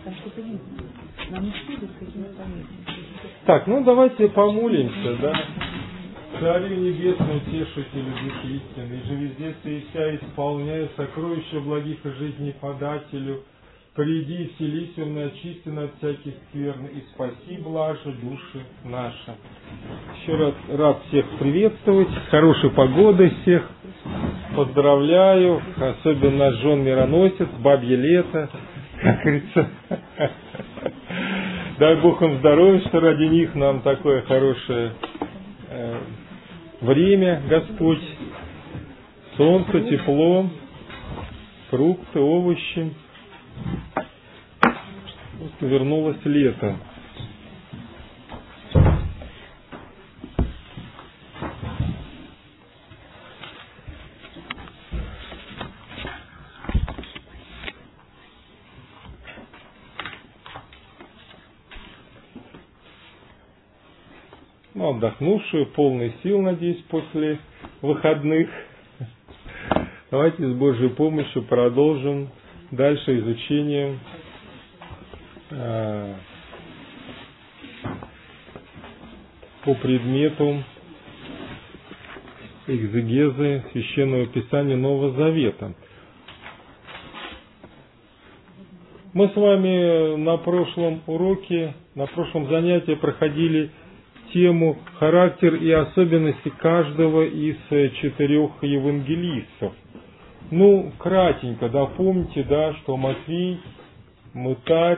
Так что нам не следует каким-то советом. Так, ну давайте помолимся, да. Царю небесный, утешителю души истины, и же везде вся исполняя сокровища благих и жизни подателю, приди и вселись в нас, очисти от всяких скверн, и спаси блажи души наши. Еще раз рад всех приветствовать, хорошей погоды всех поздравляю, особенно жен мироносец, бабье лето, как говорится. Дай Бог им здоровья, что ради них нам такое хорошее время, Господь, солнце, тепло, фрукты, овощи. Просто вернулось лето. Ну, отдохнувшую, полный сил, надеюсь, после выходных. Давайте с Божьей помощью продолжим дальше изучение по предмету экзегезы Священного Писания Нового Завета. Мы с вами на прошлом уроке, на прошлом занятии проходили тему характер и особенности каждого из 4 евангелистов. Ну, кратенько, да, помните, да, что Матфей, мытарь,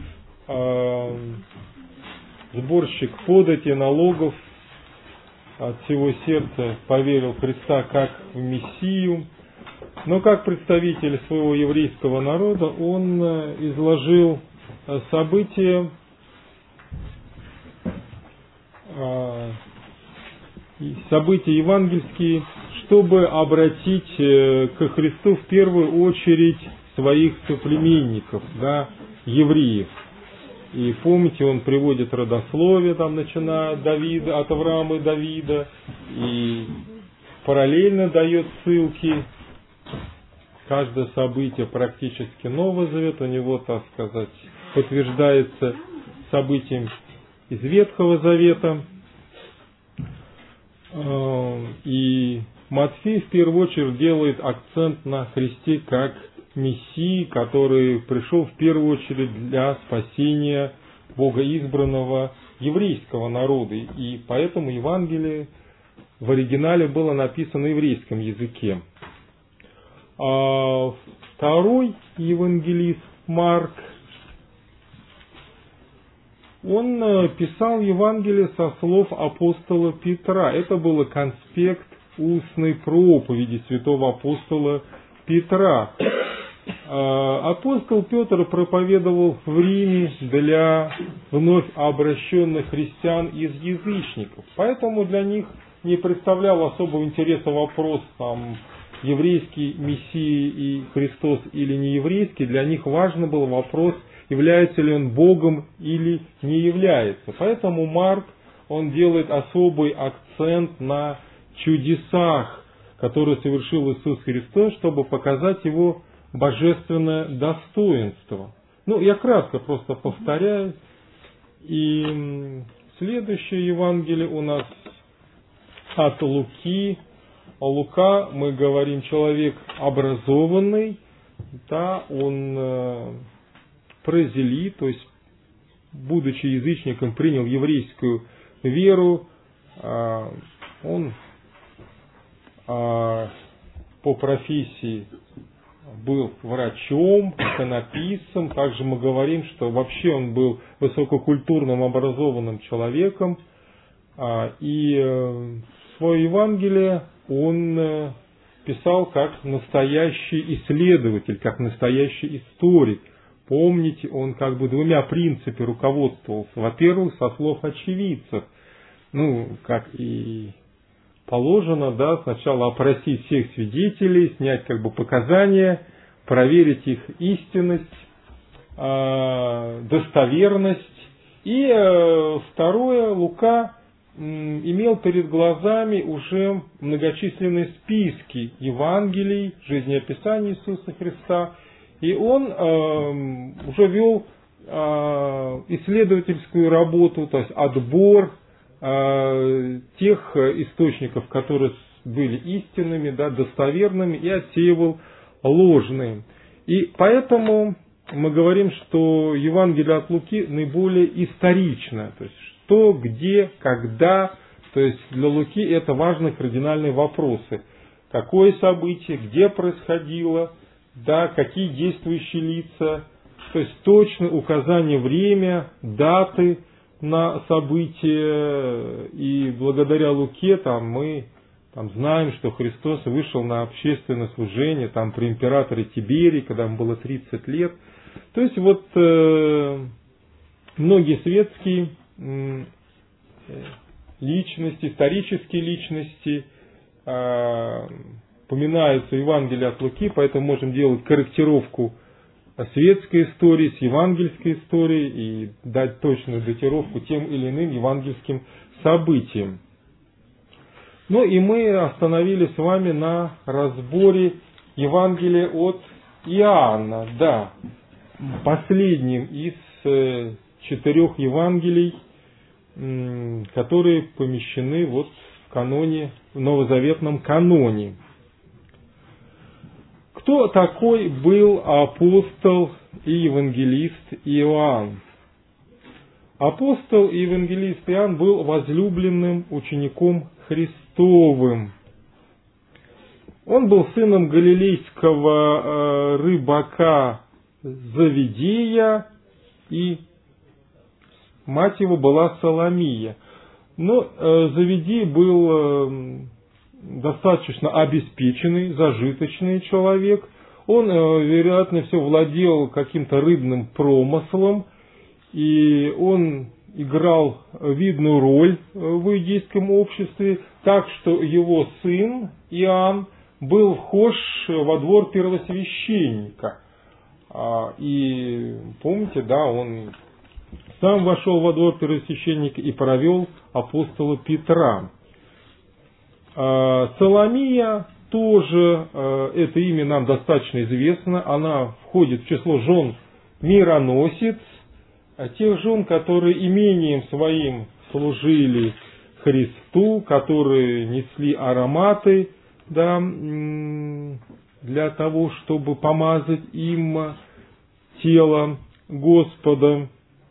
сборщик подати, налогов, от всего сердца поверил в Христа как в Мессию, но как представитель своего еврейского народа он изложил события евангельские, чтобы обратить ко Христу в первую очередь своих соплеменников, да, евреев. И помните, он приводит родословие, там, начиная от Давида, от Авраама и Давида, и параллельно дает ссылки. Каждое событие практически Нового Завета у него, так сказать, подтверждается событием из Ветхого Завета. И Матфей в первую очередь делает акцент на Христе как Мессии, который пришел в первую очередь для спасения богоизбранного еврейского народа. И поэтому Евангелие в оригинале было написано на еврейском языке. А второй евангелист Марк, он писал Евангелие со слов апостола Петра. Это был конспект устной проповеди святого апостола Петра. Апостол Петр проповедовал в Риме для вновь обращенных христиан из язычников. Поэтому для них не представлял особого интереса вопрос, там, еврейский Мессия и Христос или не еврейский. Для них важно был вопрос, является ли он Богом или не является. Поэтому Марк, он делает особый акцент на чудесах, которые совершил Иисус Христос, чтобы показать Его божественное достоинство. Ну, я кратко просто повторяю. И следующее Евангелие у нас от Луки. Лука, мы говорим, человек образованный, да, он прозелит, то есть, будучи язычником, принял еврейскую веру, он по профессии был врачом, иконописцем. Также мы говорим, что вообще он был высококультурным, образованным человеком. И свое Евангелие он писал как настоящий исследователь, как настоящий историк. Помните, он как бы двумя принципами руководствовался. Во-первых, со слов очевидцев. Ну, как и положено, да, сначала опросить всех свидетелей, снять как бы показания, проверить их истинность, достоверность. И второе, Лука имел перед глазами уже многочисленные списки Евангелий, жизнеописаний Иисуса Христа, и он уже вел исследовательскую работу, то есть отбор тех источников, которые были истинными, да, достоверными, и отсеивал ложные. И поэтому мы говорим, что Евангелие от Луки наиболее исторично, то есть что, где, когда, то есть для Луки это важные кардинальные вопросы. Какое событие, где происходило, да, какие действующие лица, то есть точное указание время, даты на события. И благодаря Луке мы знаем, что Христос вышел на общественное служение при императоре Тиберии, когда ему было 30 лет. То есть многие светские личности, исторические личности упоминаются в Евангелии от Луки, поэтому можем делать корректировку светской истории с евангельской историей и дать точную датировку тем или иным евангельским событиям. Ну и мы остановились с вами на разборе Евангелия от Иоанна, да, последним из 4 Евангелий, которые помещены в каноне, в новозаветном каноне. Кто такой был апостол и евангелист Иоанн? Апостол и евангелист Иоанн был возлюбленным учеником Христовым. Он был сыном галилейского рыбака Завидея, и мать его была Соломия. Но Завидей был достаточно обеспеченный, зажиточный человек. Он, вероятно, владел каким-то рыбным промыслом, и он играл видную роль в иудейском обществе, так что его сын Иоанн был вхож во двор первосвященника. И помните, да, он сам вошел во двор первосвященника и провел апостола Петра. Соломия тоже, это имя нам достаточно известно, она входит в число жен мироносец, тех жен, которые имением своим служили Христу, которые несли ароматы, да, для того, чтобы помазать им тело Господа.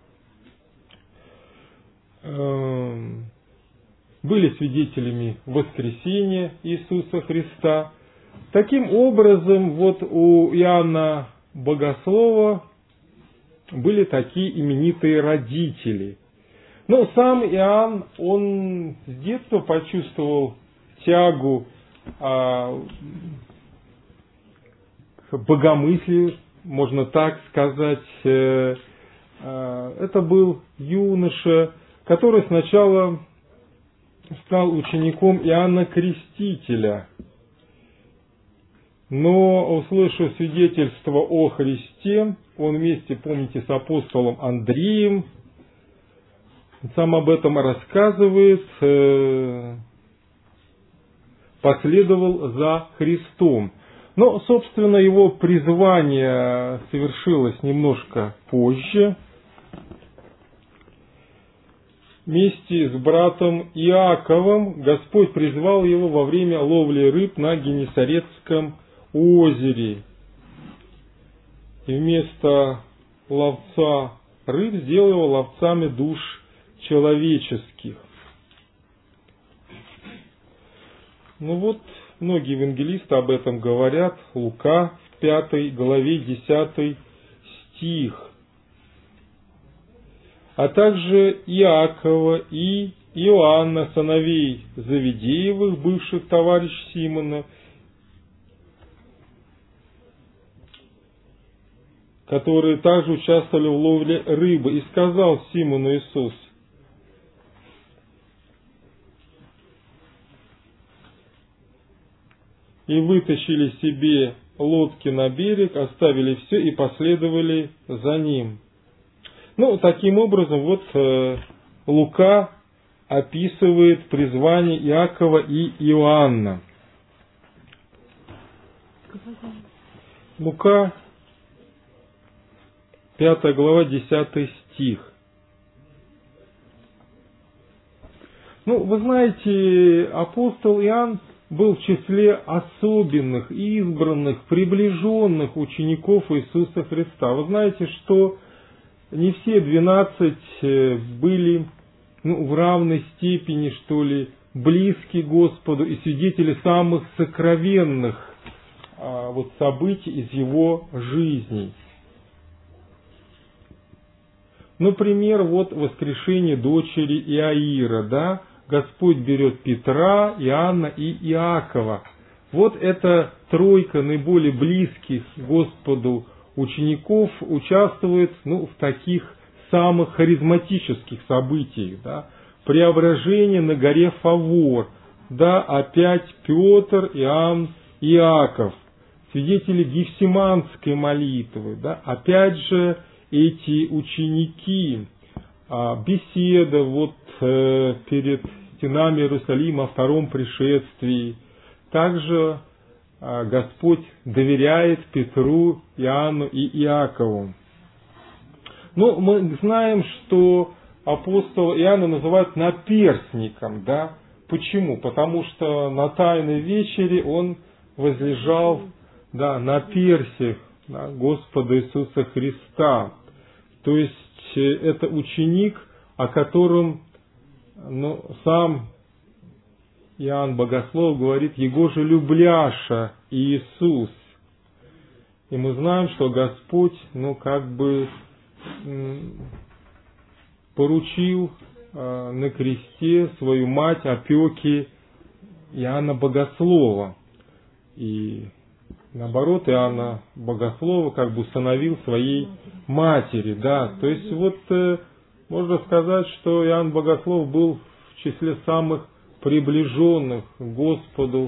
Были свидетелями воскресения Иисуса Христа. Таким образом, у Иоанна Богослова были такие именитые родители. Но сам Иоанн, он с детства почувствовал тягу к богомыслию, можно так сказать. Это был юноша, который сначала стал учеником Иоанна Крестителя, но, услышав свидетельство о Христе, он вместе, помните, с апостолом Андреем, сам об этом рассказывает, последовал за Христом. Но, собственно, его призвание совершилось немножко позже. Вместе с братом Иаковом Господь призвал его во время ловли рыб на Генесарецком озере. И вместо ловца рыб сделал его ловцами душ человеческих. Многие евангелисты об этом говорят. Лука в 5 главе 10 стих. А также Иакова и Иоанна, сыновей Завидеевых, бывших товарищ Симона, которые также участвовали в ловле рыбы. И сказал Симону Иисус: и вытащили себе лодки на берег, оставили все и последовали за ним. Таким образом, Лука описывает призвание Иакова и Иоанна. Лука, 5 глава, 10 стих. Ну, вы знаете, апостол Иоанн был в числе особенных, избранных, приближенных учеников Иисуса Христа. Вы знаете, что не все 12 были в равной степени, что ли, близки Господу и свидетели самых сокровенных событий из его жизни. Например, воскрешение дочери Иаира, да? Господь берет Петра, Иоанна и Иакова. Эта тройка наиболее близких Господу учеников участвует в таких самых харизматических событиях. Да? Преображение на горе Фавор, да, опять Петр, Иоанн, Иаков, свидетели Гефсиманской молитвы, да, опять же эти ученики, беседа перед стенами Иерусалима о втором пришествии. Также Господь доверяет Петру, Иоанну и Иакову. Мы знаем, что апостола Иоанна называют наперстником, да? Почему? Потому что на Тайной вечере он возлежал, да, на персях, да, Господа Иисуса Христа. То есть это ученик, о котором сам Иоанн Богослов говорит: «Его же любляша Иисус». И мы знаем, что Господь, поручил на кресте свою мать опеки Иоанна Богослова. И наоборот, Иоанна Богослова усыновил своей матери. Да? То есть можно сказать, что Иоанн Богослов был в числе самых приближенных к Господу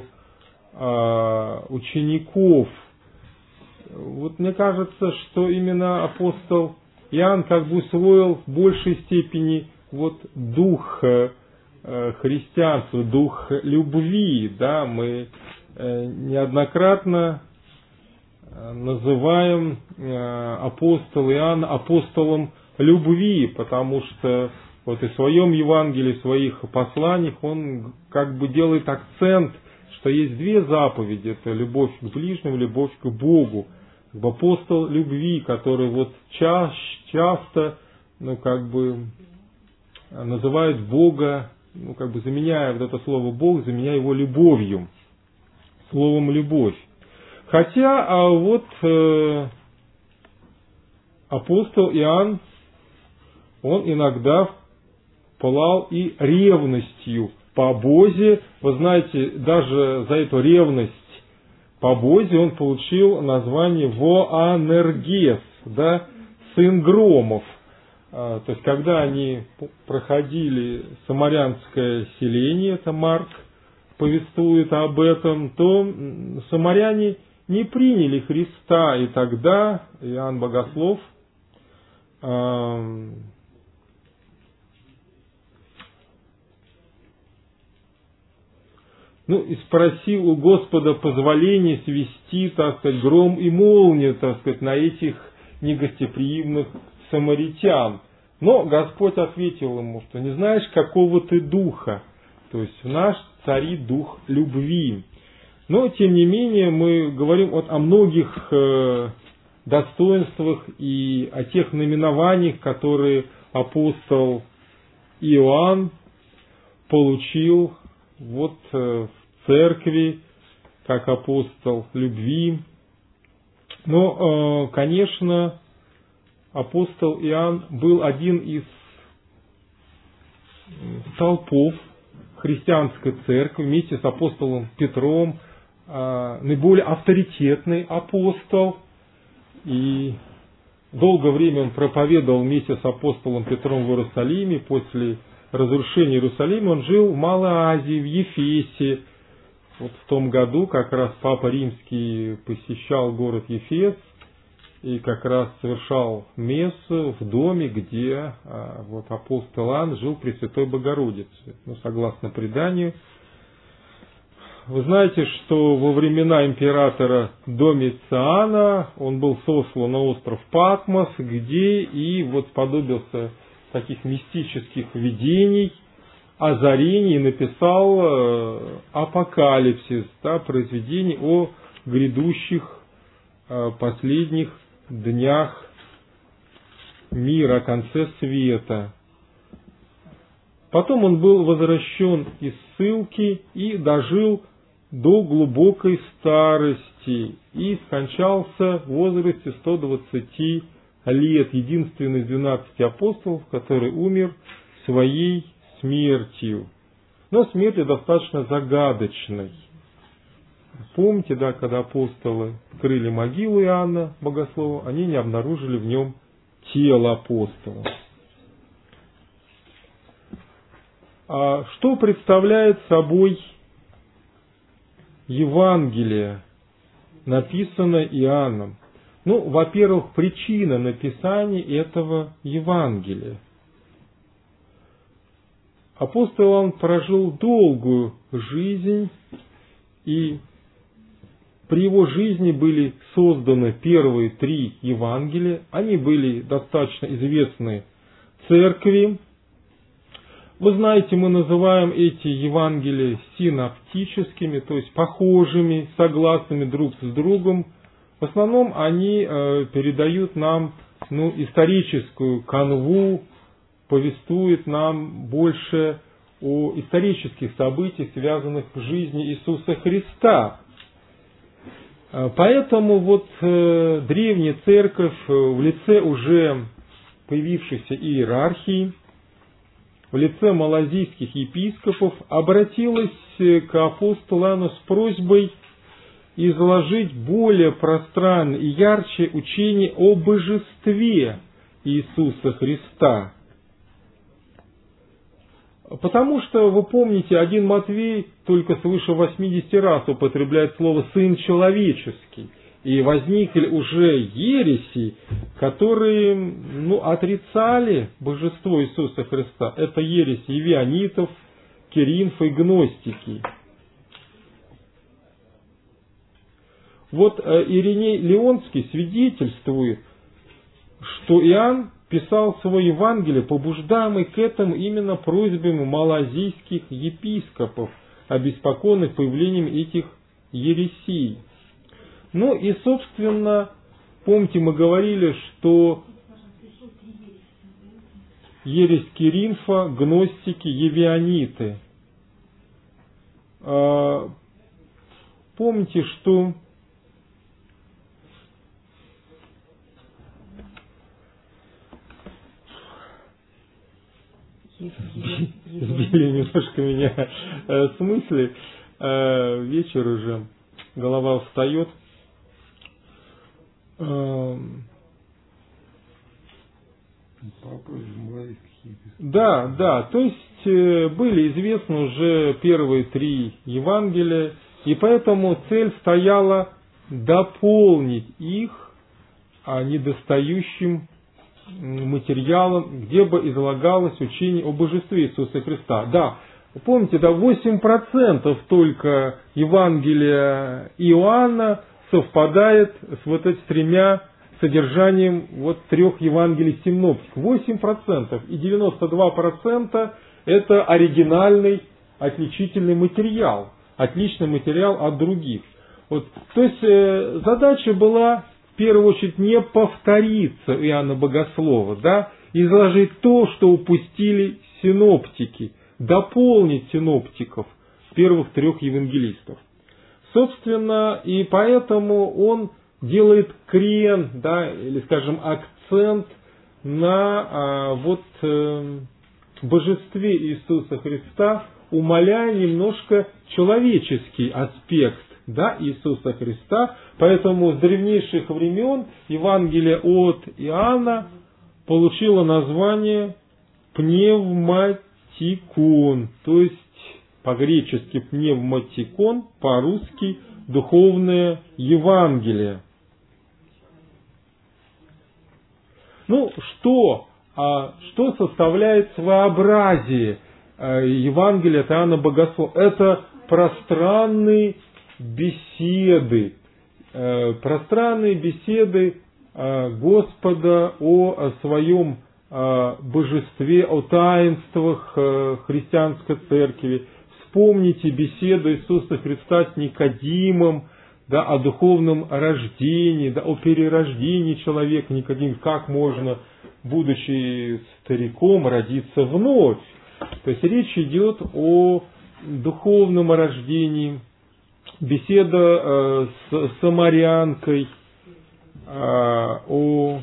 учеников. Мне кажется, что именно апостол Иоанн усвоил в большей степени дух христианства, дух любви. Да? Мы неоднократно называем апостола Иоанна апостолом любви, потому что и в своем Евангелии, в своих посланиях он делает акцент, что есть две заповеди: это любовь к ближнему, любовь к Богу. Апостол любви, который часто называют Бога, заменяя это слово Бог, заменяя его любовью, словом любовь. Хотя апостол Иоанн, он иногда пылал и ревностью по Бозе. Вы знаете, даже за эту ревность по Бозе он получил название Воанергес, да, сын громов. То есть, когда они проходили самарянское селение, это Марк повествует об этом, то самаряне не приняли Христа, и тогда Иоанн Богослов и спросил у Господа позволения свести, гром и молнию, на этих негостеприимных самаритян. Но Господь ответил ему, что не знаешь, какого ты духа. То есть в нас царит дух любви. Но, тем не менее, мы говорим о многих достоинствах и о тех наименованиях, которые апостол Иоанн получил в церкви, как апостол любви. Но, конечно, апостол Иоанн был один из столпов христианской церкви вместе с апостолом Петром, наиболее авторитетный апостол. И долгое время он проповедовал вместе с апостолом Петром в Иерусалиме. После разрушения Иерусалима он жил в Малой Азии, в Ефесе. В том году как раз Папа Римский посещал город Ефес и как раз совершал мессу в доме, где апостол Иоанн жил при Пресвятой Богородице. Согласно преданию, Вы знаете, что во времена императора Домициана он был сослан на остров Патмос, где и вот сподобился таких мистических видений, озарений, написал апокалипсис, да, произведение о грядущих последних днях мира, о конце света. Потом он был возвращен из ссылки и дожил до глубокой старости и скончался в возрасте 120 лет, единственный из 12 апостолов, который умер своей смертью. Но смертью достаточно загадочной. Помните, да, когда апостолы вскрыли могилу Иоанна Богослова, они не обнаружили в нем тело апостола. А что представляет собой Евангелие, написанное Иоанном? Ну, во-первых, причина написания этого Евангелия. Апостол Иоанн прожил долгую жизнь, и при его жизни были созданы первые 3 Евангелия. Они были достаточно известны церкви. Вы знаете, мы называем эти Евангелия синоптическими, то есть похожими, согласными друг с другом. В основном они передают нам историческую канву, повествуют нам больше о исторических событиях, связанных с жизнью Иисуса Христа. Поэтому вот древняя церковь в лице уже появившейся иерархии, в лице малазийских епископов обратилась к апостолу Иоанну с просьбой изложить более пространно и ярче учение о божестве Иисуса Христа. Потому что, вы помните, 1 Матвей только свыше 80 раз употребляет слово «сын человеческий». И возникли уже ереси, которые отрицали божество Иисуса Христа. Это ереси евионитов, киринфа и гностики. Вот Ириней Леонский свидетельствует, что Иоанн писал свое Евангелие, побуждаемый к этому именно просьбами малазийских епископов, обеспокоенных появлением этих ересей. Ну и, собственно, помните, мы говорили, что ересь киринфа, гностики, евиониты. Помните, что сбили немножко меня с мысли. Вечер уже, голова устает. Да, то есть были известны уже первые 3 Евангелия, и поэтому цель стояла дополнить их недостающим материалом, где бы излагалось учение о божестве Иисуса Христа. Да, помните, 8% только Евангелия Иоанна совпадает с вот этими 3 содержанием 3 Евангелий синоптиков. 8% и 92% это оригинальный, отличительный материал, отличный материал от других. Вот, то есть задача была в первую очередь не повториться Иоанна Богослова, да, изложить то, что упустили синоптики, дополнить синоптиков, первых 3 евангелистов. Собственно, и поэтому он делает крен, да, или, скажем, акцент на божестве Иисуса Христа, умаляя немножко человеческий аспект, да, Иисуса Христа. Поэтому с древнейших времен Евангелие от Иоанна получило название пневматикон, то есть по-гречески пневматикон, по-русски духовное Евангелие. Что составляет своеобразие Евангелия от Иоанна Богослова? Это пространные беседы Господа о своем божестве, о таинствах христианской церкви. Вспомните беседу Иисуса Христа с Никодимом, да, о духовном рождении, да, о перерождении человека. Никодим, как можно, будучи стариком, родиться вновь? То есть речь идет о духовном рождении. Беседа с самарянкой, о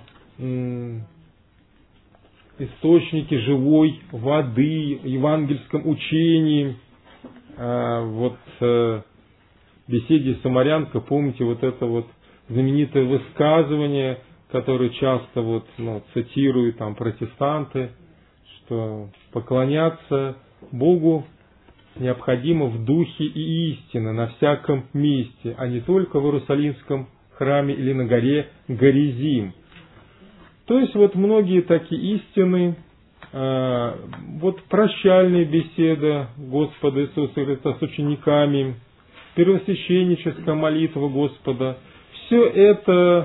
источнике живой воды, евангельском учении. Вот беседе самарянка, помните вот это вот знаменитое высказывание, которое часто цитируют там протестанты, что поклоняться Богу необходимо в духе и истине на всяком месте, а не только в Иерусалимском храме или на горе Горизим. То есть вот многие такие истины, вот прощальная беседа Господа Иисуса Христа с учениками, первосвященническая молитва Господа, все это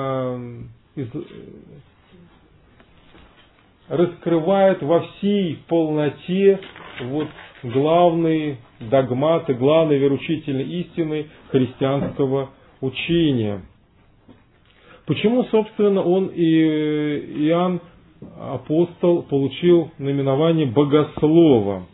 раскрывает во всей полноте вот главные догматы, главные вероучительные истины христианского учения. Почему, собственно, Иоанн Апостол, получил наименование богослова?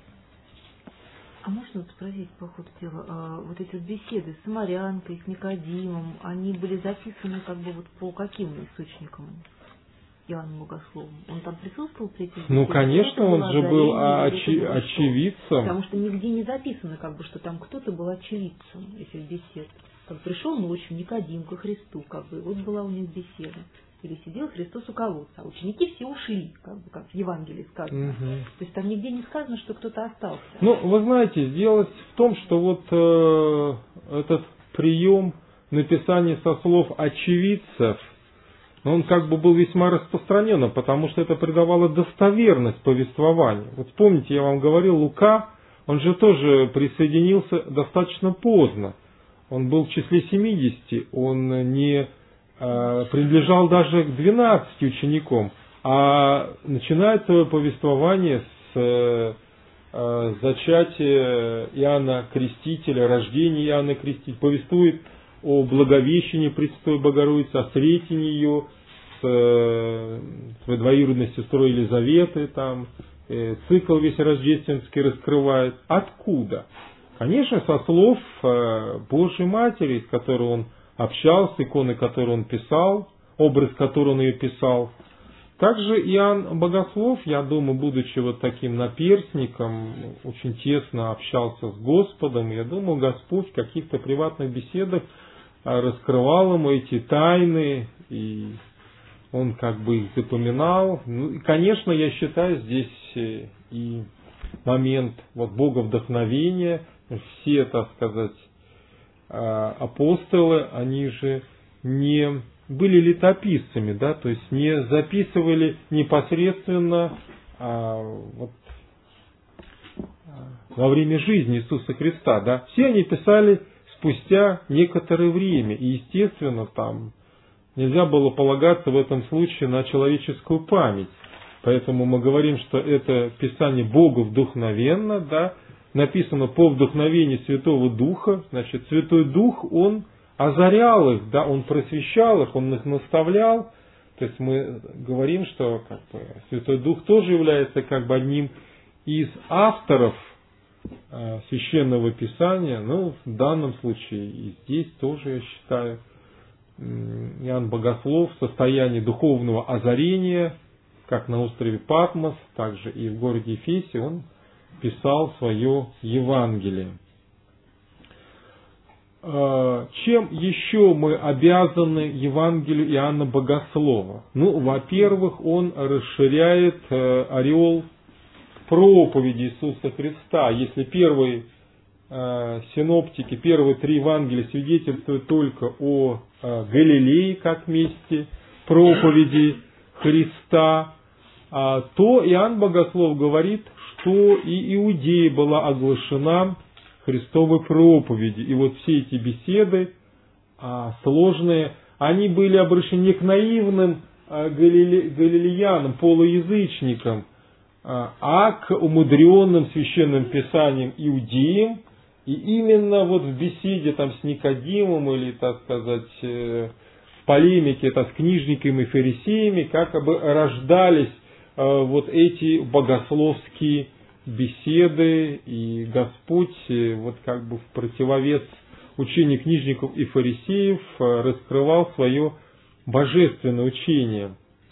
А можно спросить по ходу дела, вот эти беседы с самарянкой, с Никодимом, они были записаны по каким источникам? Иоанн Богословом. Он там присутствовал при этих беседах? Конечно, он же был очевидцем. Потому что нигде не записано, что там кто-то был очевидцем этих бесед. Пришел ночью Никодим ко Христу, вот была у них беседа. Или сидел Христос у колодца, а ученики все ушли, как в Евангелии сказано. Угу. То есть там нигде не сказано, что кто-то остался. Вы знаете, дело в том, что этот прием написания со слов очевидцев, он был весьма распространен, потому что это придавало достоверность повествованию. Вот помните, я вам говорил, Лука, он же тоже присоединился достаточно поздно. Он был в числе 70, он не принадлежал даже к 12 ученикам, а начинает свое повествование с зачатия Иоанна Крестителя, рождения Иоанна Крестителя, повествует о Благовещении Пресвятой Богородицы, о встретении ее с своей двоюродной сестрой Елизаветой, цикл весь рождественский раскрывает. Откуда? Конечно, со слов Божьей Матери, с которой он общался, иконы, которые он писал, образ, который он ее писал. Также Иоанн Богослов, я думаю, будучи таким наперстником, очень тесно общался с Господом. Я думаю, Господь в каких-то приватных беседах раскрывал ему эти тайны, и он их запоминал. И, конечно, я считаю, здесь и момент боговдохновения. Все, так сказать, апостолы, они же не были летописцами, то есть не записывали непосредственно во время жизни Иисуса Христа. Все они писали спустя некоторое время, и, естественно, нельзя было полагаться в этом случае на человеческую память. Поэтому мы говорим, что это Писание Богу вдохновенно, написано по вдохновению Святого Духа. Значит, Святой Дух, Он озарял их, он просвещал их, Он их наставлял. То есть мы говорим, что Святой Дух тоже является одним из авторов Священного Писания. В данном случае и здесь тоже, я считаю, Иоанн Богослов в состоянии духовного озарения, как на острове Патмос, также и в городе Ефесе, он писал свое Евангелие. Чем еще мы обязаны Евангелию Иоанна Богослова? Во-первых, он расширяет ореол проповеди Иисуса Христа. Если первые синоптики, первые 3 Евангелия свидетельствуют только о Галилее как месте проповеди Христа, то Иоанн Богослов говорит, что и Иудея была оглашена Христовой проповеди. И вот все эти беседы сложные, они были обращены не к наивным галилеянам, полуязычникам, а к умудренным священным писанием иудеям. И именно вот в беседе там с Никодимом или, так сказать, в полемике с книжниками и фарисеями как бы рождались вот эти богословские беседы, и Господь вот как бы в противовес учению книжников и фарисеев раскрывал свое божественное учение.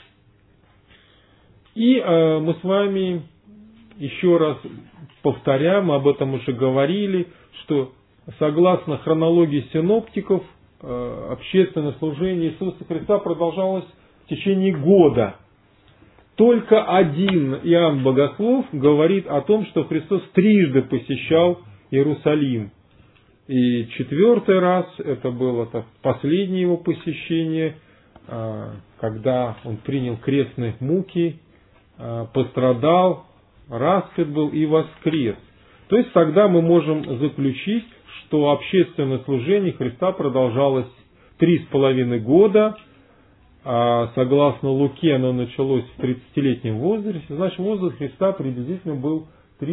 И мы с вами еще раз повторяем, мы об этом уже говорили, что согласно хронологии синоптиков, общественное служение Иисуса Христа продолжалось в течение года. Только один Иоанн Богослов говорит о том, что Христос трижды посещал Иерусалим. И 4-й раз, это было последнее его посещение, когда он принял крестные муки, пострадал, распят был и воскрес. То есть тогда мы можем заключить, что общественное служение Христа продолжалось 3,5 года. Согласно Луке, оно началось в 30-летнем возрасте. Значит, возраст Христа приблизительно был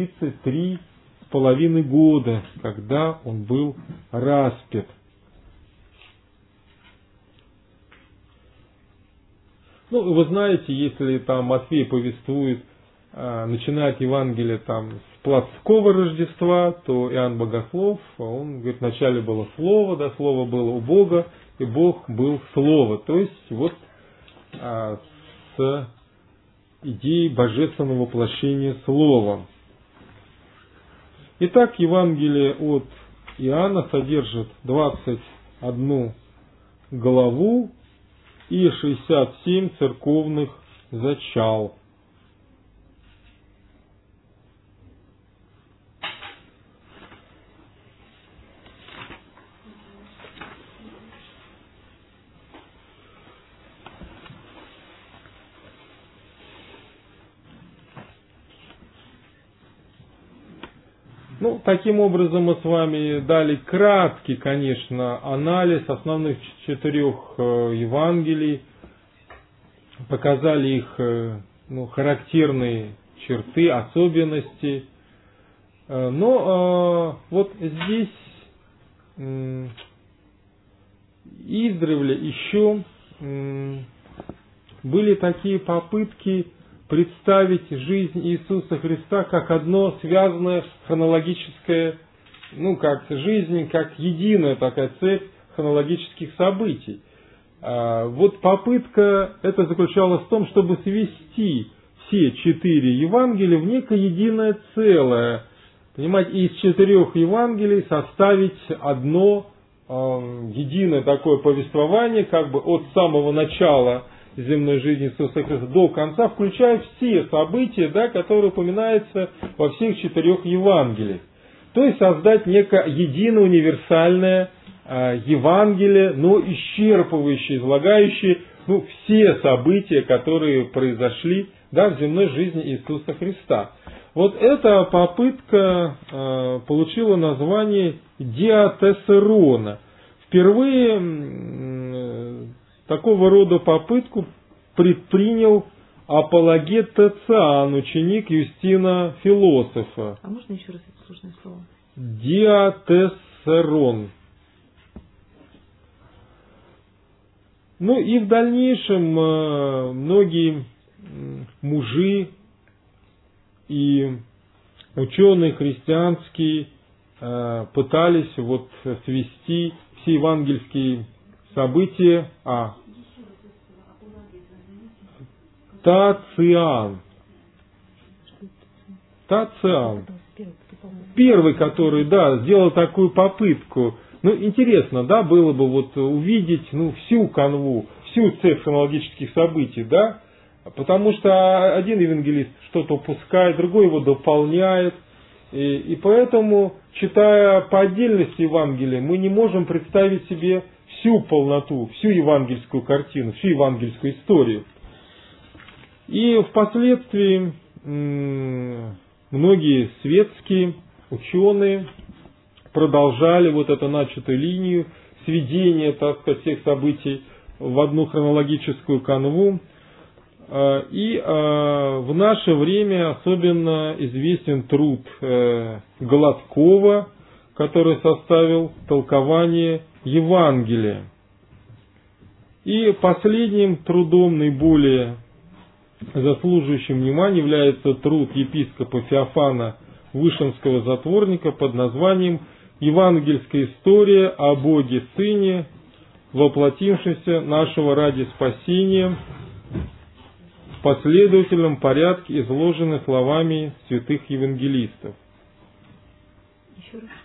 33,5 года, когда он был распят. Ну, вы знаете, если там Матфей повествует, начинает Евангелие там с плотского Рождества, то Иоанн Богослов, он говорит, вначале было Слово, да, Слово было у Бога, и Бог был Слово. То есть вот с идеей божественного воплощения Слова. Итак, Евангелие от Иоанна содержит 21 главу и 67 церковных зачал. Ну, таким образом мы с вами дали краткий, конечно, анализ основных 4 Евангелий, показали их характерные черты, особенности. Но вот здесь издревле еще были такие попытки представить жизнь Иисуса Христа как одно связанное хронологическое, как жизнь, как единая такая цепь хронологических событий. Вот попытка эта заключалась в том, чтобы свести все 4 Евангелия в некое единое целое. Понимаете, из 4 Евангелий составить одно единое такое повествование, как бы от самого начала земной жизни Иисуса Христа до конца, включая все события, да, которые упоминаются во всех 4 Евангелиях. То есть создать некое единое универсальное Евангелие, но исчерпывающее, излагающее все события, которые произошли, да, в земной жизни Иисуса Христа. Вот эта попытка получила название диатесерона. Впервые такого рода попытку предпринял апологет Тациан, ученик Юстина Философа. А можно еще раз это сложное слово? Диатесерон. И в дальнейшем многие мужи и ученые христианские пытались свести все евангельские события. Тациан. Первый, который, сделал такую попытку. Интересно, было бы увидеть, всю канву, всю цепь хронологических событий, да? Потому что один евангелист что-то упускает, другой его дополняет. И поэтому, читая по отдельности Евангелия, мы не можем представить себе всю полноту, всю евангельскую картину, всю евангельскую историю. И впоследствии многие светские ученые продолжали вот эту начатую линию сведения, так сказать, всех событий в одну хронологическую канву. И в наше время особенно известен труд Гладкова, который составил толкование Евангелия. И последним трудом, наиболее заслуживающим внимания, является труд епископа Феофана Вышинского затворника под названием «Евангельская история о Боге Сыне, воплотившемся нашего ради спасения, в последовательном порядке изложены словами святых евангелистов». Еще раз.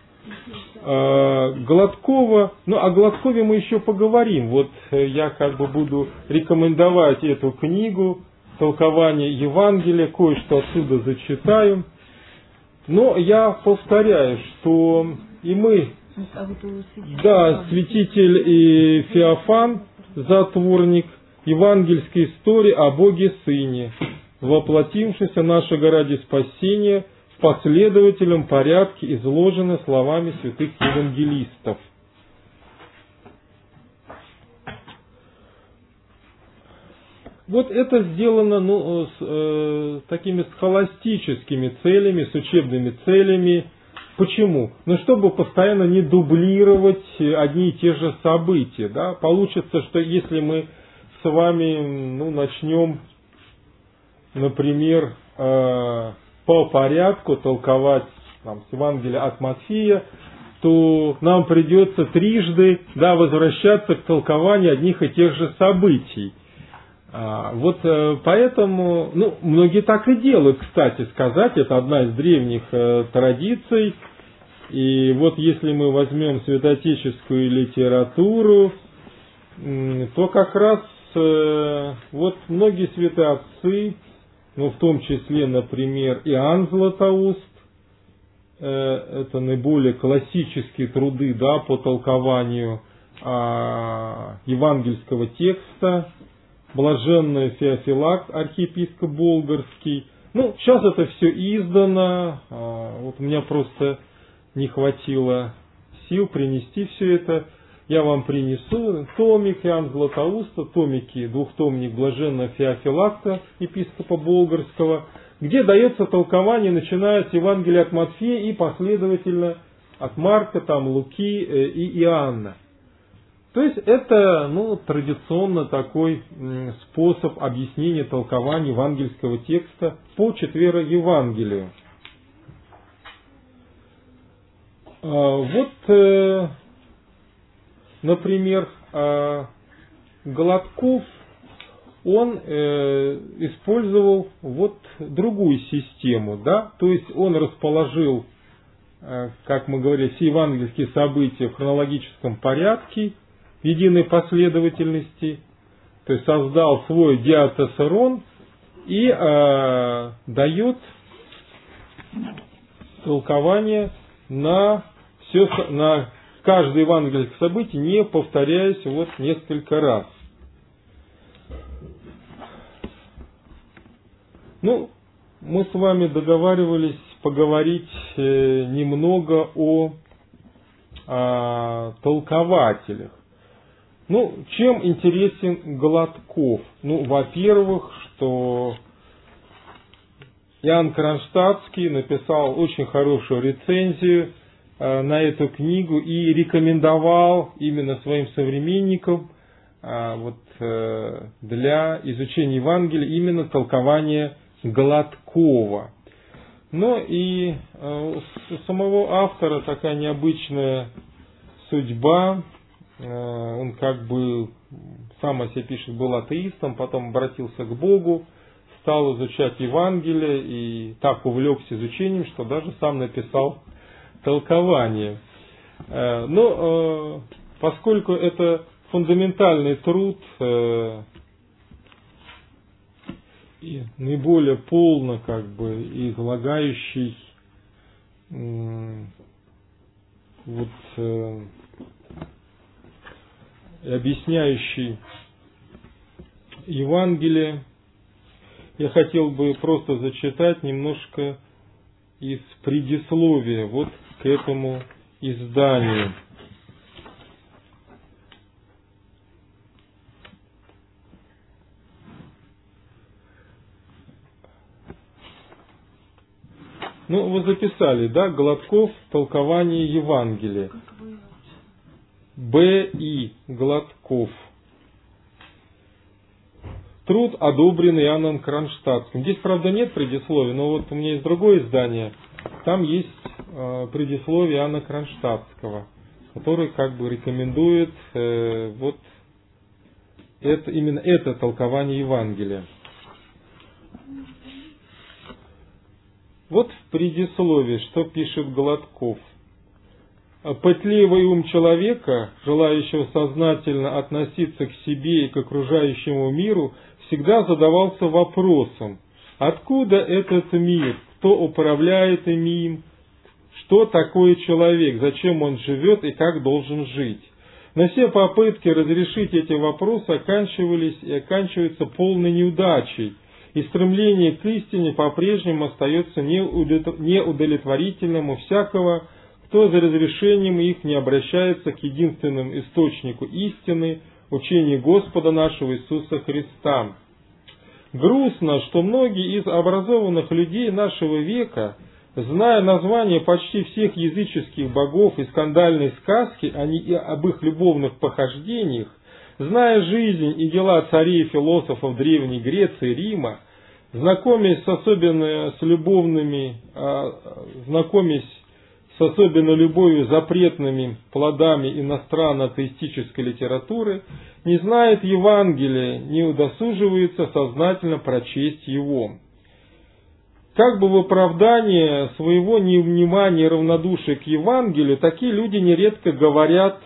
Гладкова, о Гладкове мы еще поговорим. Вот я буду рекомендовать эту книгу «Толкование Евангелия», кое-что отсюда зачитаю. Но я повторяю, что и мы, святитель и Феофан, затворник, евангельской истории о Боге Сыне, воплотившемся нашего ради спасения, в последовательном порядке изложены словами святых евангелистов. Вот это сделано с такими схоластическими целями, с учебными целями. Почему? Чтобы постоянно не дублировать одни и те же события. Да? Получится, что если мы с вами начнем, например, по порядку толковать с Евангелия от Матфея, то нам придется трижды возвращаться к толкованию одних и тех же событий. Поэтому, многие так и делают, кстати сказать, это одна из древних традиций. И если мы возьмем святоотеческую литературу, то как раз многие святые отцы, в том числе, например, Иоанн Златоуст, это наиболее классические труды по толкованию евангельского текста, блаженный Феофилакт, архиепископ Болгарский. Сейчас это все издано, у меня просто не хватило сил принести все это. Я вам принесу томик Иоанна Златоуста, томики, двухтомник блаженного Феофилакта, епископа Болгарского, где дается толкование, начиная с Евангелия от Матфея и последовательно от Марка, Луки и Иоанна. То есть это традиционно такой способ объяснения толкования евангельского текста по Четвероевангелию. Например, Гладков, он использовал другую систему, то есть он расположил, как мы говорили, все евангельские события в хронологическом порядке, в единой последовательности, то есть создал свой диатесерон и дает толкование на каждое евангельское событие, не повторяясь несколько раз. Мы с вами договаривались поговорить немного о толкователях. Чем интересен Гладков? Во-первых, что Иоанн Кронштадтский написал очень хорошую рецензию на эту книгу и рекомендовал именно своим современникам для изучения Евангелия именно толкование Гладкова. И у самого автора такая необычная судьба. Он сам о себе пишет, был атеистом, потом обратился к Богу, стал изучать Евангелие и так увлекся изучением, что даже сам написал толкование. Но поскольку это фундаментальный труд и наиболее полно излагающий и объясняющий Евангелие, я хотел бы просто зачитать немножко из предисловия к этому издании. Ну, вы записали, да, Гладков, толкование Евангелия. Б.И. Гладков. Труд, одобренный Иоанном Кронштадтским. Здесь, правда, нет предисловия, но вот у меня есть другое издание. Там есть предисловие Иоанна Кронштадтского, который как бы рекомендует вот именно это толкование Евангелия. Вот в предисловии, что пишет Гладков. Пытливый ум человека, желающего сознательно относиться к себе и к окружающему миру, всегда задавался вопросом, откуда этот мир, кто управляет им, что такое человек, зачем он живет и как должен жить. Но все попытки разрешить эти вопросы оканчивались и оканчиваются полной неудачей, и стремление к истине по-прежнему остается неудовлетворительным у всякого, кто за разрешением их не обращается к единственному источнику истины, учению Господа нашего Иисуса Христа. Грустно, что многие из образованных людей нашего века, зная названия почти всех языческих богов и скандальные сказки об их любовных похождениях, зная жизнь и дела царей и философов Древней Греции и Рима, знакомясь с особенно любовью запретными плодами иностранно-атеистической литературы, не знает Евангелия, не удосуживается сознательно прочесть его. Как бы в оправдание своего невнимания и равнодушия к Евангелию, такие люди нередко говорят,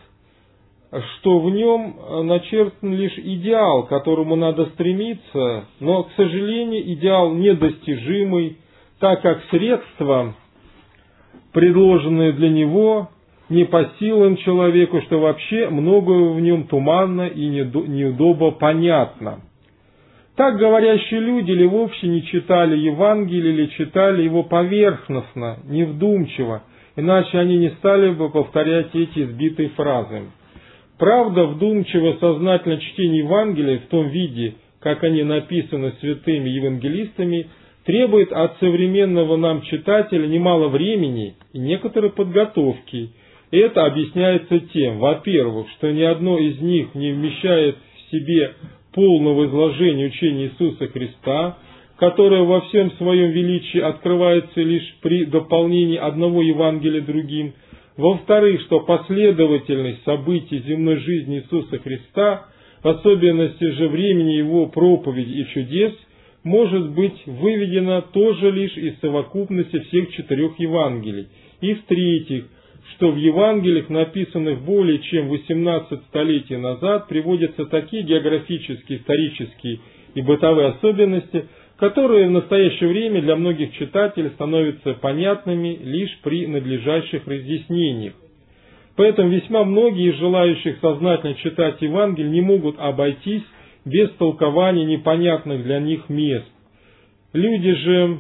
что в нем начертан лишь идеал, к которому надо стремиться, но, к сожалению, идеал недостижимый, так как средства, предложенные для него, не по силам человеку, что вообще многое в нем туманно и неудобно понятно. Так говорящие люди или вовсе не читали Евангелие, или читали его поверхностно, невдумчиво, иначе они не стали бы повторять эти избитые фразы. Правда, вдумчиво, сознательно чтение Евангелия в том виде, как они написаны святыми евангелистами, требует от современного нам читателя немало времени и некоторой подготовки. И это объясняется тем, во-первых, что ни одно из них не вмещает в себе полного изложения учения Иисуса Христа, которое во всем своем величии открывается лишь при дополнении одного Евангелия другим. Во-вторых, что последовательность событий земной жизни Иисуса Христа, в особенности же времени Его проповеди и чудес, может быть выведена тоже лишь из совокупности всех 4 Евангелий. И в-третьих, что в Евангелиях, написанных более чем 18 столетий назад, приводятся такие географические, исторические и бытовые особенности, которые в настоящее время для многих читателей становятся понятными лишь при надлежащих разъяснениях. Поэтому весьма многие из желающих сознательно читать Евангелие не могут обойтись без толкования непонятных для них мест. Люди же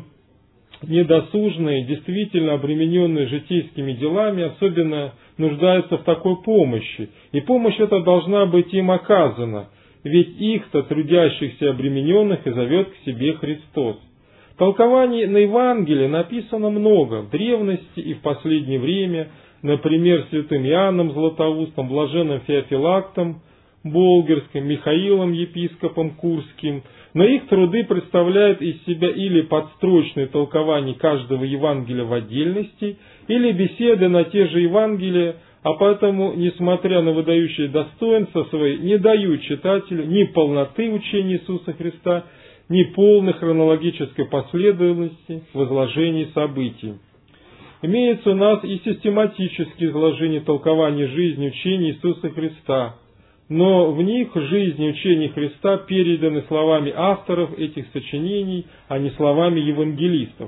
недосужные, действительно обремененные житейскими делами, особенно нуждаются в такой помощи. И помощь эта должна быть им оказана, ведь их-то, трудящихся и обремененных, и зовет к себе Христос. Толкований на Евангелие написано много в древности и в последнее время, например, святым Иоанном Златоустом, блаженным Феофилактом Болгарским, Михаилом епископом Курским, но их труды представляют из себя или подстрочные толкования каждого Евангелия в отдельности, или беседы на те же Евангелия, а поэтому, несмотря на выдающие достоинства свои, не дают читателю ни полноты учения Иисуса Христа, ни полной хронологической последовательности в изложении событий. Имеется у нас и систематические изложения толкования жизни учения Иисуса Христа, но в них жизнь и учение Христа переданы словами авторов этих сочинений, а не словами евангелистов.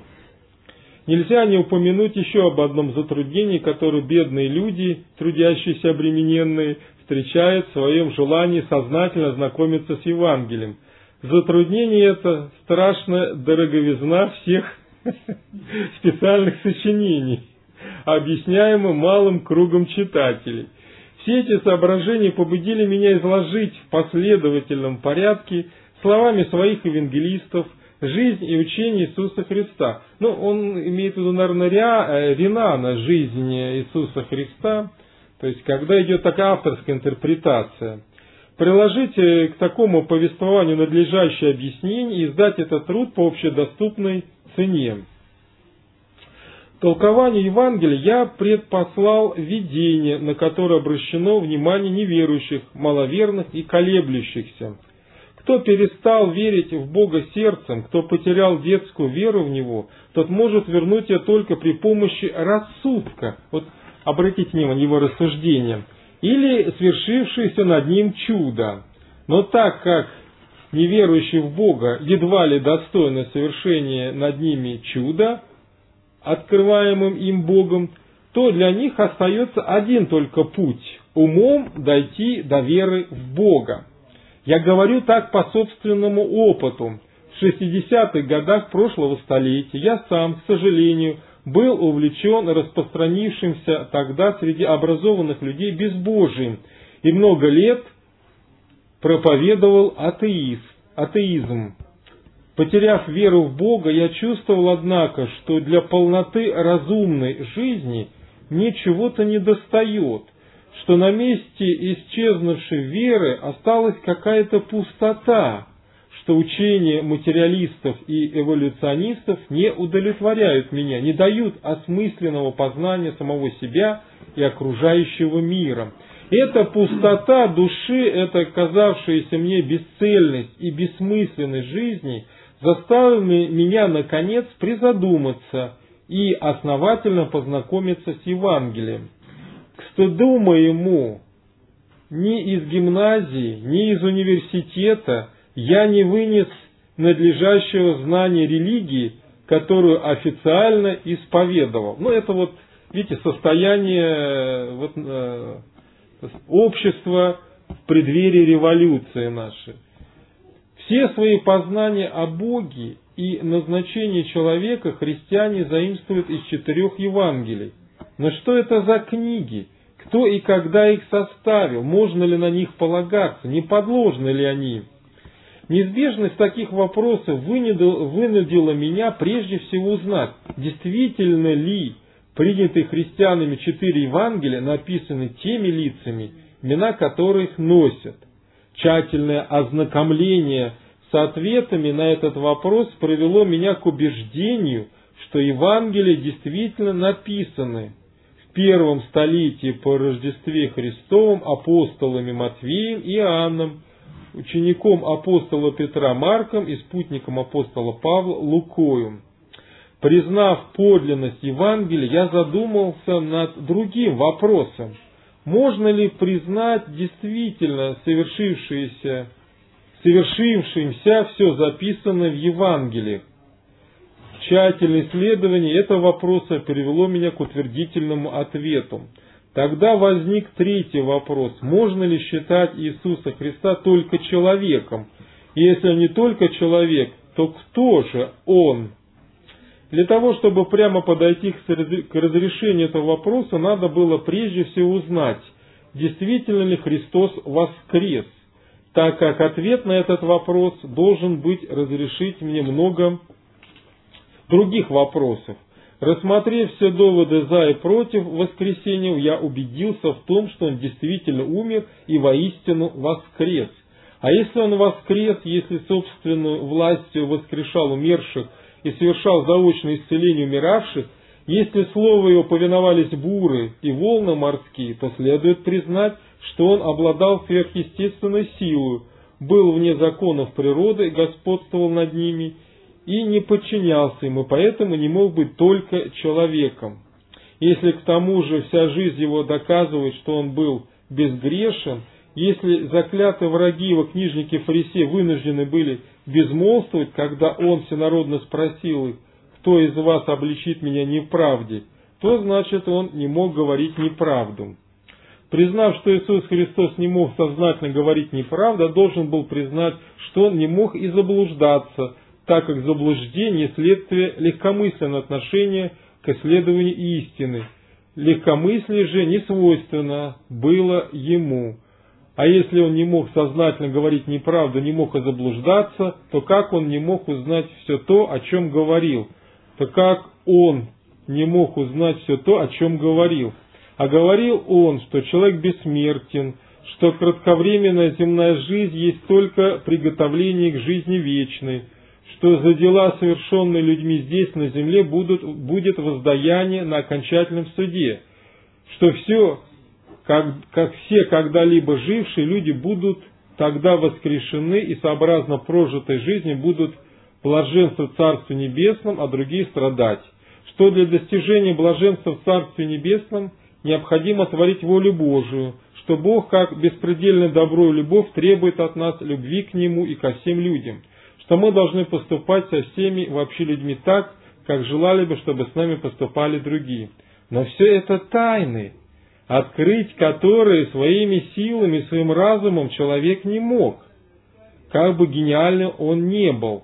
Нельзя не упомянуть еще об одном затруднении, которое бедные люди, трудящиеся обремененные, встречают в своем желании сознательно ознакомиться с Евангелием. Затруднение это страшная дороговизна всех специальных сочинений. объясняемым малым кругом читателей. Все эти соображения побудили меня изложить в последовательном порядке словами своих евангелистов жизнь и учение Иисуса Христа. Ну, он имеет в виду, наверное, Ренана, жизнь Иисуса Христа, то есть, когда идет такая авторская интерпретация. Приложить к такому повествованию надлежащее объяснение и издать этот труд по общедоступной цене. Толкованию Евангелия я предпослал видение, на которое обращено внимание неверующих, маловерных и колеблющихся. Кто перестал верить в Бога сердцем, кто потерял детскую веру в Него, тот может вернуть ее только при помощи рассудка. Вот обратите внимание его рассуждения. Или свершившееся над ним чудо. Но так как неверующие в Бога едва ли достойны совершения над ними чуда, открываемым им Богом, то для них остается один только путь – умом дойти до веры в Бога. Я говорю так по собственному опыту. В 60-х годах прошлого столетия я сам, к сожалению, был увлечен распространившимся тогда среди образованных людей безбожием и много лет проповедовал атеизм. Потеряв веру в Бога, я чувствовал, однако, что для полноты разумной жизни мне чего-то недостает, что на месте исчезнувшей веры осталась какая-то пустота, что учения материалистов и эволюционистов не удовлетворяют меня, не дают осмысленного познания самого себя и окружающего мира. Эта пустота души, эта казавшаяся мне бесцельность и бессмысленность жизни заставила меня, наконец, призадуматься и основательно познакомиться с Евангелием. К стыду моему, ни из гимназии, ни из университета я не вынес надлежащего знания религии, которую официально исповедовал. Ну, это вот, видите, состояние общества в преддверии революции нашей. Все свои познания о Боге и назначении человека христиане заимствуют из 4 Евангелий. Но что это за книги? Кто и когда их составил? Можно ли на них полагаться? Не подложны ли они? Неизбежность таких вопросов вынудила меня прежде всего узнать, действительно ли принятые христианами 4 Евангелия написаны теми лицами, имена которых носят. Тщательное ознакомление с ответами на этот вопрос привело меня к убеждению, что Евангелия действительно написаны в 1 столетии по Рождестве Христовом апостолами Матфеем и Иоанном, учеником апостола Петра Марком и спутником апостола Павла Лукою. Признав подлинность Евангелия, я задумался над другим вопросом. Можно ли признать действительно совершившимся все записанное в Евангелиях? Тщательное исследование этого вопроса привело меня к утвердительному ответу. Тогда возник 3-й вопрос. Можно ли считать Иисуса Христа только человеком? И если он не только человек, то кто же Он? Для того, чтобы прямо подойти к разрешению этого вопроса, надо было прежде всего узнать, действительно ли Христос воскрес, так как ответ на этот вопрос должен быть разрешить мне много других вопросов. Рассмотрев все доводы за и против воскресения, я убедился в том, что Он действительно умер и воистину воскрес. А если Он воскрес, если собственной властью воскрешал умерших и совершал заочное исцеление умиравших, если слову Его повиновались буры и волны морские, то следует признать, что Он обладал сверхъестественной силой, был вне законов природы, господствовал над ними и не подчинялся им, и поэтому не мог быть только человеком. Если к тому же вся жизнь Его доказывает, что Он был безгрешен, если заклятые враги Его, книжники и фарисеи, вынуждены были безмолвствовать, когда Он всенародно спросил их, кто из вас обличит меня неправде, то значит Он не мог говорить неправду. Признав, что Иисус Христос не мог сознательно говорить неправду, должен был признать, что Он не мог и заблуждаться, так как заблуждение – следствие легкомысленного отношения к исследованию истины. легкомыслие же не свойственно было ему. А если он не мог сознательно говорить неправду, не мог и заблуждаться, то как он не мог узнать все то, о чем говорил? То как он не мог узнать все то, о чем говорил? А говорил он, что человек бессмертен, что кратковременная земная жизнь есть только приготовление к жизни вечной, что за дела, совершенные людьми здесь на земле, будет воздаяние на окончательном суде, что все, как все когда-либо жившие люди, будут тогда воскрешены и сообразно прожитой жизни будут блаженство в Царстве Небесном, а другие страдать, что для достижения блаженства в Царстве Небесном необходимо творить волю Божию, что Бог, как беспредельное добро и любовь, требует от нас любви к Нему и ко всем людям, что мы должны поступать со всеми вообще людьми так, как желали бы, чтобы с нами поступали другие. Но все это тайны, открыть которые своими силами, своим разумом человек не мог, как бы гениальным он не был.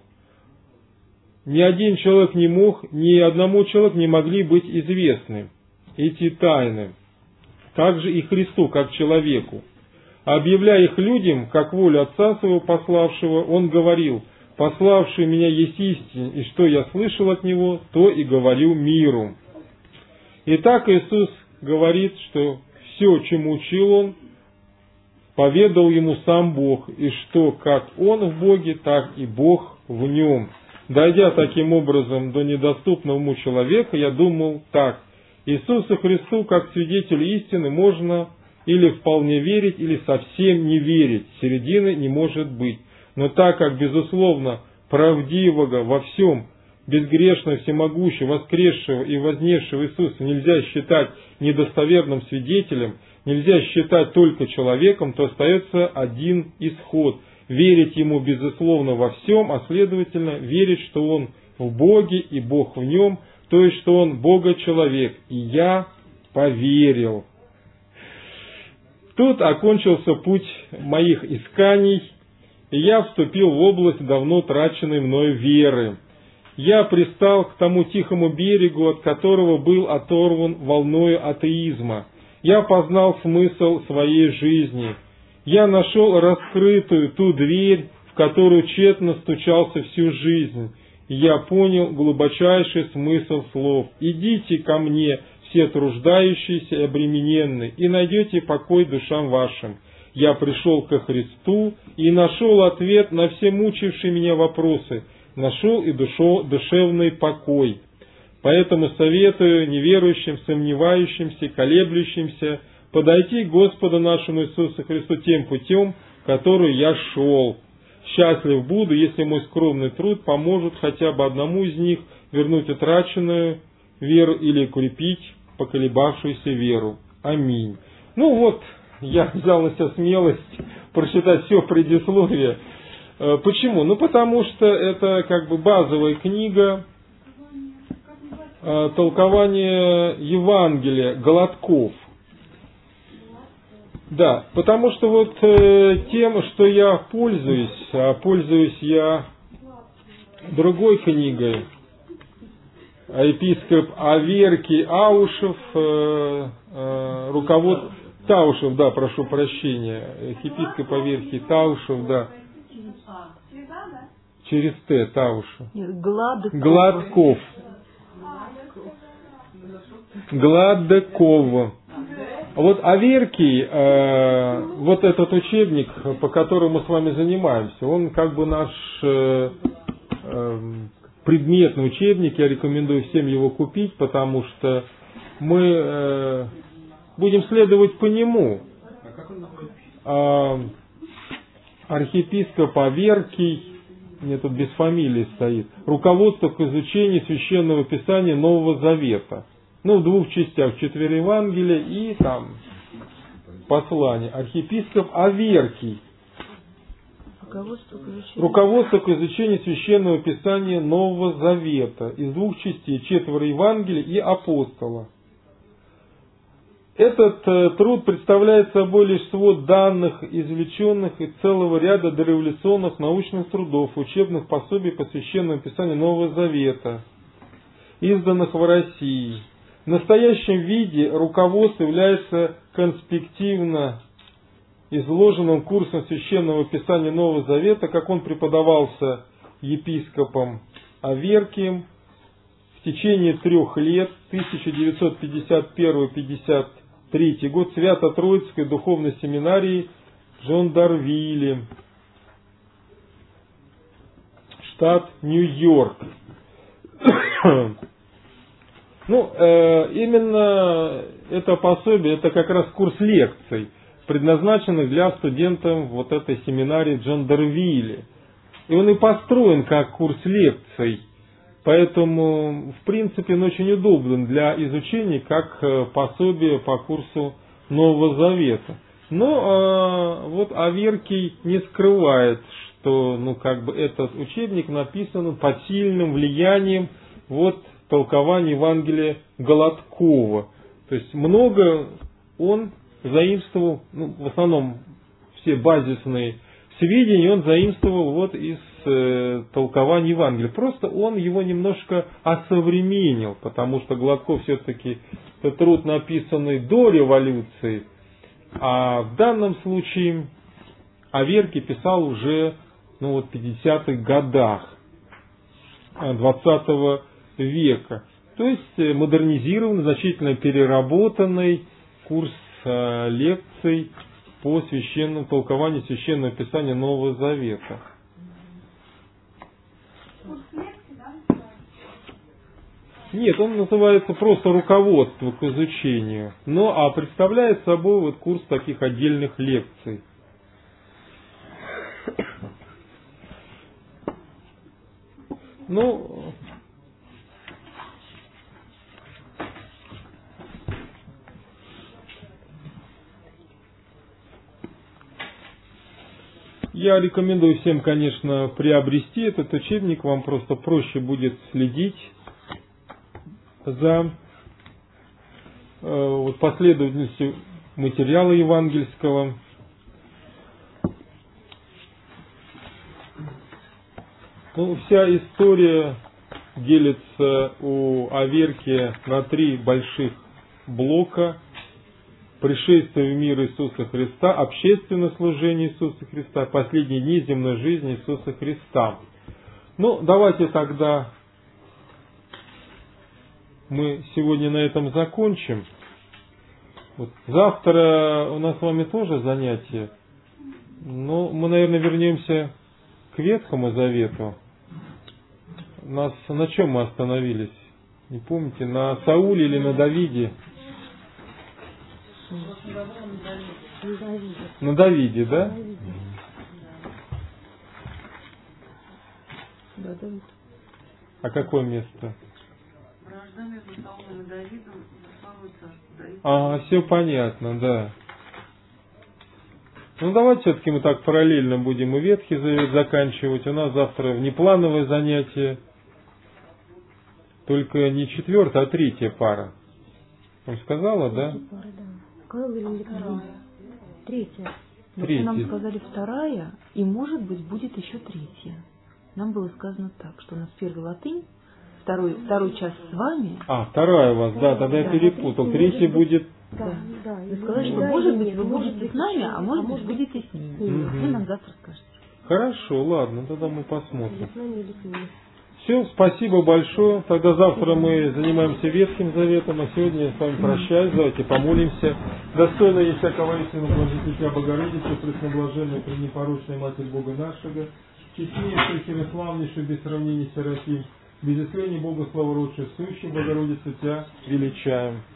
Ни один человек не мог, ни одному человеку не могли быть известны эти тайны. Также и Христу, как человеку. Объявляя их людям, как волю Отца Своего пославшего, Он говорил: «Пославший меня есть истина, и что я слышал от Него, то и говорю миру». Итак, Иисус говорит, что все, чему учил Он, поведал Ему сам Бог, и что как Он в Боге, так и Бог в Нем. Дойдя таким образом до недоступного ему человека, я думал так: Иисусу Христу, как свидетелю истины, можно или вполне верить, или совсем не верить. Середины не может быть. Но так как, безусловно, правдивого во всем, безгрешного, всемогущего, воскресшего и вознесшего Иисуса нельзя считать недостоверным свидетелем, нельзя считать только человеком, то остается один исход – верить Ему безусловно во всем, а следовательно верить, что Он в Боге и Бог в Нем, то есть, что Он Бога-человек. И я поверил. Тут окончился путь моих исканий, и я вступил в область давно траченной мною веры. Я пристал к тому тихому берегу, от которого был оторван волною атеизма. Я познал смысл своей жизни. Я нашел раскрытую ту дверь, в которую тщетно стучался всю жизнь. И я понял глубочайший смысл слов: «Идите ко мне, все труждающиеся и обремененные, и найдете покой душам вашим». Я пришел ко Христу и нашел ответ на все мучившие меня вопросы, нашел и душевный покой. Поэтому советую неверующим, сомневающимся, колеблющимся подойти к Господу нашему Иисусу Христу тем путем, который я шел. Счастлив буду, если мой скромный труд поможет хотя бы одному из них вернуть утраченную веру или укрепить поколебавшуюся веру. Аминь. Ну вот, я взял на себя смелость прочитать все предисловие. Почему? Ну потому что это как бы базовая книга толкования Евангелия Голодков. Да, потому что вот тем, что я пользуюсь я другой книгой, епископ Аверкий Аушев, руководство Таушев, да, прошу прощения, епископ Аверкий Таушев, да. Через Т, Таушев. Гладков. Гладков. Вот Аверкий, вот этот учебник, по которому мы с вами занимаемся, он как бы наш предметный учебник, я рекомендую всем его купить, потому что мы будем следовать по нему. Архиепископ Аверкий, мне тут без фамилии стоит, руководство к изучению Священного Писания Нового Завета. Ну, в двух частях, 4 Евангелия и там послание. Архиепископ Аверкий. Руководство к изучению Священного Писания Нового Завета из двух частей, 4 Евангелия и апостола. Этот труд представляет собой лишь свод данных, извлеченных из целого ряда дореволюционных научных трудов, учебных пособий по Священному Писанию Нового Завета, изданных в России. В настоящем виде руководство является конспективно изложенным курсом Священного Писания Нового Завета, как он преподавался епископом Аверкием в течение 3 лет, 1951-53 год, Свято-Троицкой духовной семинарии Джондарвилле, штат Нью-Йорк. Именно это пособие, это как раз курс лекций, предназначенных для студентов вот этой семинарии Джондарвилле. И он и построен как курс лекций, поэтому, в принципе, он очень удобен для изучения как пособие по курсу Нового Завета. Но вот Аверкий не скрывает, что этот учебник написан под сильным влиянием толкования Евангелия Голодкова. То есть много он заимствовал, в основном все базисные сведения он заимствовал из толкования Евангелия. Просто он его немножко осовременил, потому что Голодков все-таки это труд, написанный до революции, а в данном случае Аверкий писал уже в 50-х годах 20 века. То есть модернизированный, значительно переработанный курс лекций по толкованию Священного Писания Нового Завета. Нет, он называется просто руководство к изучению, а представляет собой курс таких отдельных лекций. Я рекомендую всем, конечно, приобрести этот учебник, вам просто проще будет следить за последовательностью материала евангельского. Вся история делится у Аверкия на 3 больших блока: пришествие в мир Иисуса Христа, общественное служение Иисуса Христа, последние дни земной жизни Иисуса Христа. Давайте тогда мы сегодня на этом закончим. Завтра у нас с вами тоже занятие, мы, наверное, вернемся к Ветхому Завету. На чем мы остановились? Не помните, на Сауле или на Давиде? На Давиде, да? Да, Давид. А какое место? Вражда между Саулом и Давидом за второй царство. Все понятно, да. Давайте все-таки мы так параллельно будем и Ветхий Завет заканчивать. У нас завтра внеплановое занятие. Только не 4-я, а 3-я пара. Вам сказала, да? Сказала или не сказала? 3-я. Третья. Нам сказали 2-я, и, может быть, будет еще 3-я. Нам было сказано так, что у нас 1-я латынь, второй час с вами. 2-я у вас, да, тогда я перепутал. 3-я будет... Да. Вы сказали, что, может быть, вы будете с нами, а может быть, будете с ними. Вы нам завтра скажете. Хорошо, ладно, тогда мы посмотрим. Все, спасибо большое. Тогда завтра мы занимаемся Ветхим Заветом, а сегодня я с вами прощаюсь. Давайте помолимся. Достойная и всякого истинного Блаженная Богородица, пресноблаженная, пренепорочная Матерь Бога нашего, честнейшая, славнейшая, без сравнения Серафим, без искрения Бога слава родшая, сущая Богородица, Тебя величаем.